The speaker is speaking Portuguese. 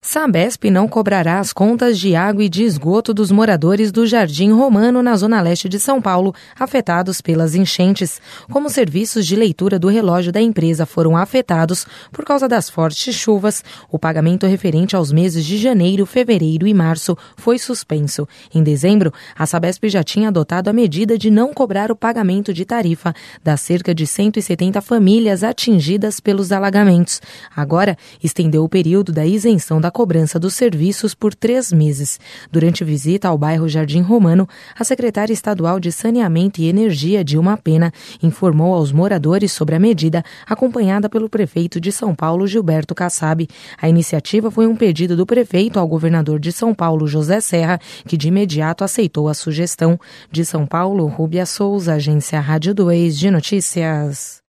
Sabesp não cobrará as contas de água e de esgoto dos moradores do Jardim Romano, na zona leste de São Paulo, afetados pelas enchentes. Como serviços de leitura do relógio da empresa foram afetados por causa das fortes chuvas, o pagamento referente aos meses de janeiro, fevereiro e março foi suspenso. Em dezembro, a Sabesp já tinha adotado a medida de não cobrar o pagamento de tarifa das cerca de 170 famílias atingidas pelos alagamentos. Agora, estendeu o período da isenção da cobrança dos serviços por 3 meses. Durante visita ao bairro Jardim Romano, a secretária estadual de Saneamento e Energia, Dilma Pena, informou aos moradores sobre a medida, acompanhada pelo prefeito de São Paulo, Gilberto Kassab. A iniciativa foi um pedido do prefeito ao governador de São Paulo, José Serra, que de imediato aceitou a sugestão. De São Paulo, Rúbia Souza, Agência Rádio 2 de Notícias.